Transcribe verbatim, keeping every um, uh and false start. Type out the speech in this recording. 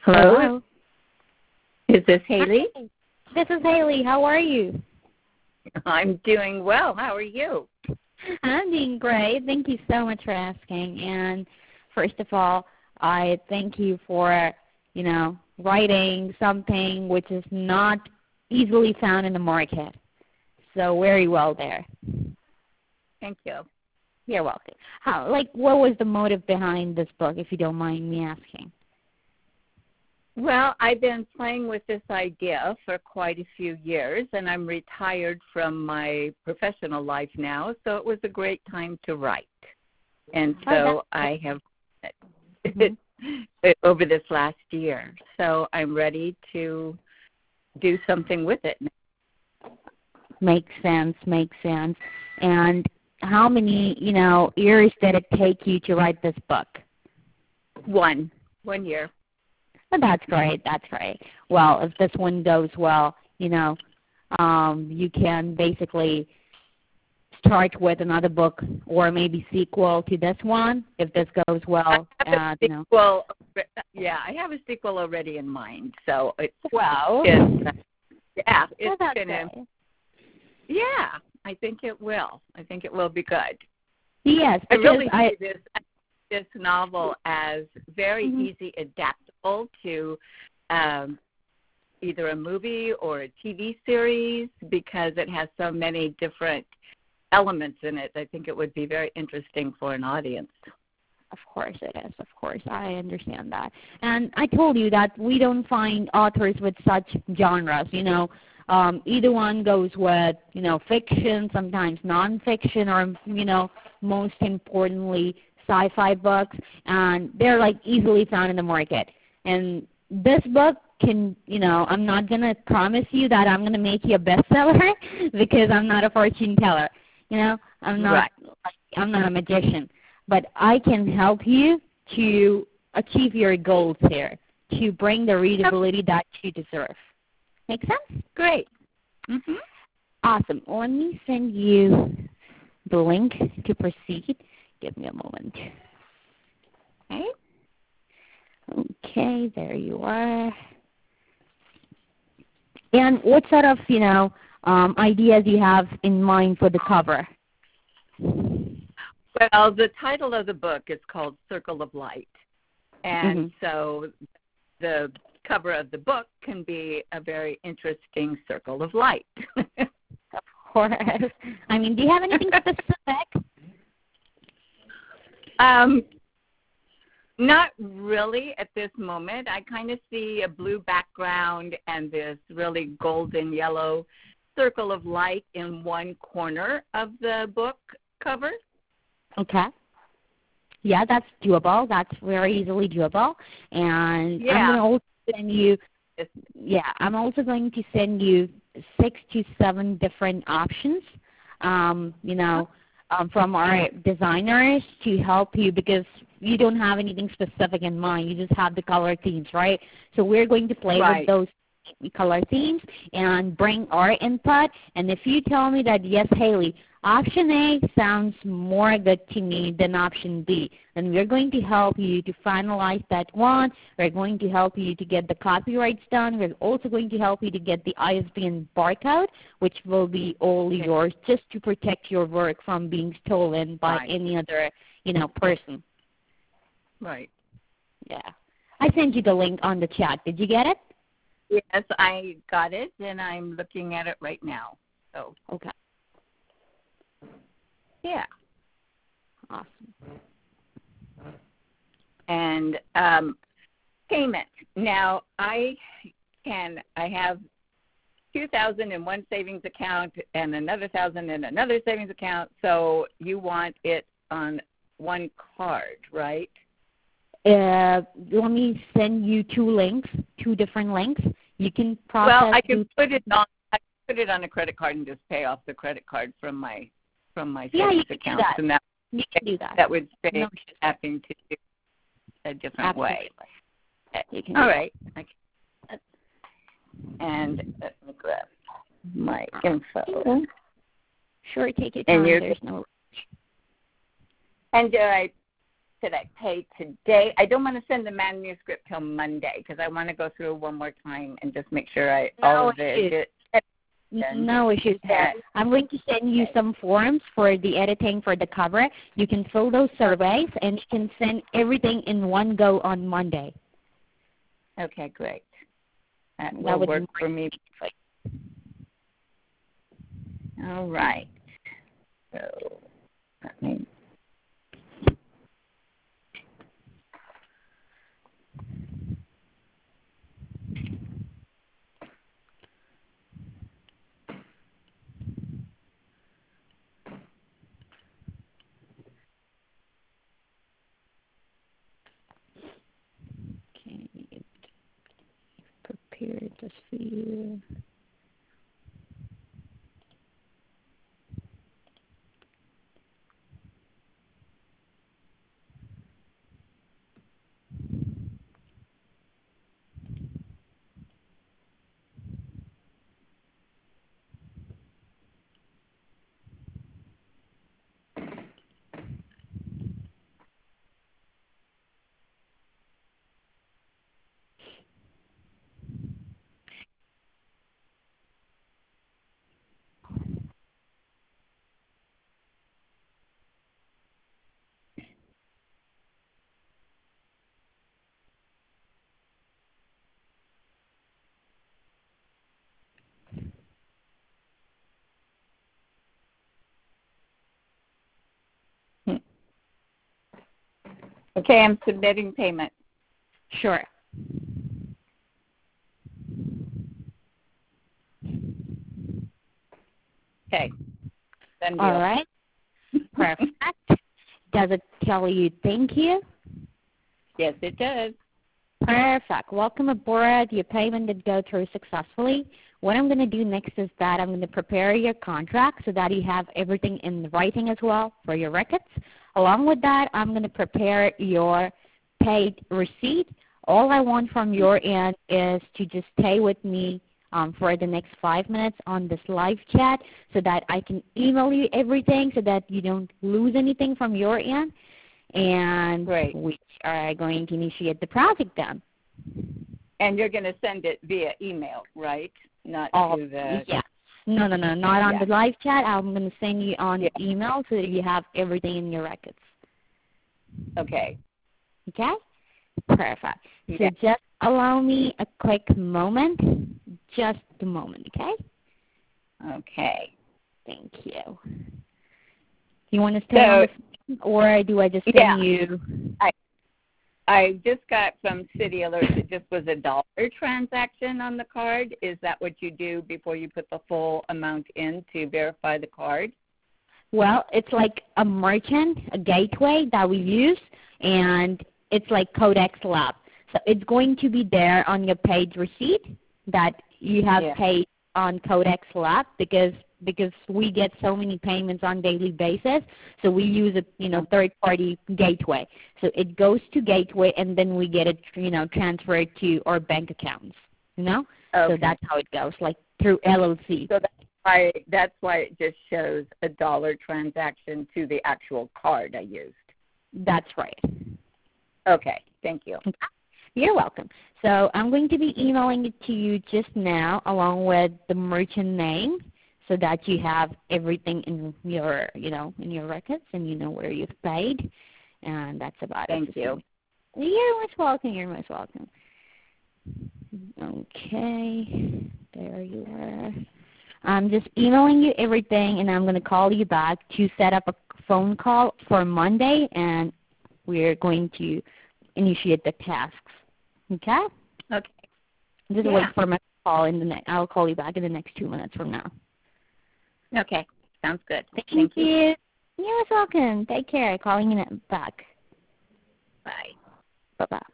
Hello? Hello. Is this Haley? Hi. This is Haley. How are you? I'm doing well. How are you? I'm doing great. Thank you so much for asking. And first of all, I thank you for, you know, writing something which is not easily found in the market. So very well there. Thank you. You're welcome. How, like, what was the motive behind this book, if you don't mind me asking? Well, I've been playing with this idea for quite a few years, and I'm retired from my professional life now, so it was a great time to write. And so oh, I have mm-hmm. over this last year. So I'm ready to do something with it now. Makes sense, makes sense. And how many, you know, years did it take you to write this book? One. One year. Oh, that's great. That's great. Well, if this one goes well, you know, um, you can basically start with another book or maybe sequel to this one if this goes well. Uh, you know. Sequel, yeah, I have a sequel already in mind. So it's wow. It's, yeah, it's well, gonna. Yeah, I think it will. I think it will be good. Yes, I really I, see this this novel as very mm-hmm. easy, adaptable to um, either a movie or a T V series because it has so many different elements in it. I think it would be very interesting for an audience. Of course it is. Of course, I understand that. And I told you that we don't find authors with such genres. You know, um, either one goes with, you know, fiction, sometimes nonfiction, or, you know, most importantly, sci-fi books, and they're like easily found in the market. And this book can, you know, I'm not going to promise you that I'm going to make you a bestseller because I'm not a fortune teller. You know, I'm not right. like, I'm not a magician, but I can help you to achieve your goals here, to bring the readability that you deserve. Make sense? Great. Mm-hmm. Awesome. Let me send you the link to proceed. Give me a moment. Okay. Okay, there you are. And what sort of, you know, um, ideas do you have in mind for the cover? Well, the title of the book is called Circle of Light. And mm-hmm. so the cover of the book can be a very interesting circle of light. Of course. I mean, do you have anything specific? Um, not really at this moment. I kind of see a blue background and this really golden yellow circle of light in one corner of the book cover. Okay. Yeah, that's doable. That's very easily doable. And Yeah. I'm going to also send you, yeah, I'm also going to send you six to seven different options, um, you know, um, from our designers to help you because you don't have anything specific in mind. You just have the color themes, right? So we're going to play right. with those color themes and bring our input. And if you tell me that, yes, Haley, option A sounds more good to me than option B, then we're going to help you to finalize that one. We're going to help you to get the copyrights done. We're also going to help you to get the I S B N barcode, which will be all okay. yours just to protect your work from being stolen by right. any other, you know, person. Right. Yeah. I sent you the link on the chat. Did you get it? Yes, I got it, and I'm looking at it right now. So okay. Yeah. Awesome. And um, payment. Now, I can, I have two thousand dollars in one savings account and another one thousand dollars in another savings account, so you want it on one card, right? Uh, let me send you two links, two different links. You can process. Well, I can two put it on. I can put it on a credit card and just pay off the credit card from my from my yeah, savings you can account. do that. And that you can do that. That would save no. having to do a different Absolutely. way. You can All do right. That. And let me grab my info. Sure, take your and time. There's no. And do I should I pay today? I don't want to send the manuscript till Monday because I want to go through one more time and just make sure I No all of issues. it. No issues there. I'm going to send you some forms for the editing for the cover. You can fill those surveys, and you can send everything in one go on Monday. Okay, great. That will that would work for me. All right. So let me. Okay, prepare this for you. Okay, I'm submitting payment. Sure. Okay. Done deal. All right. Perfect. Does it tell you thank you? Yes, it does. Perfect. Welcome aboard. Your payment did go through successfully. What I'm going to do next is that I'm going to prepare your contract so that you have everything in writing as well for your records. Along with that, I'm going to prepare your paid receipt. All I want from your end is to just stay with me um, for the next five minutes on this live chat so that I can email you everything so that you don't lose anything from your end. And Great. we are going to initiate the project then. And you're going to send it via email, right? Not Oh, to the... yeah. No, no, no, not on yeah. the live chat. I'm going to send you on yeah. email so that you have everything in your records. Okay. Okay? Perfect. Yeah. So just allow me a quick moment. Just a moment, okay? Okay. Thank you. You want to stay So, on the phone, or do I just send yeah. you? I I just got from City Alert it just was a dollar transaction on the card. Is that what you do before you put the full amount in to verify the card? Well, it's like a merchant, a gateway that we use, and it's like Codex Lab. So it's going to be there on your paid receipt that you have yeah. paid on Codex Lab because because we get so many payments on daily basis. So we use a you know third party gateway. So it goes to gateway and then we get it you know transferred to our bank accounts. You know? Okay. So that's how it goes, like through L L C. So that's why that's why it just shows a dollar transaction to the actual card I used. That's right. Okay. Thank you. Okay. You're welcome. So I'm going to be emailing it to you just now along with the merchant name so that you have everything in your, you know, in your records and you know where you've paid. And that's about Thank it. Thank you. You're most welcome. You're most welcome. Okay. There you are. I'm just emailing you everything, and I'm going to call you back to set up a phone call for Monday, and we're going to initiate the tasks. Okay? Okay. Just yeah. wait for my call in the next. I'll call you back in the next two minutes from now. Okay. Sounds good. Thank, Thank you. you. You're welcome. Take care. Calling you back. Bye. Bye-bye.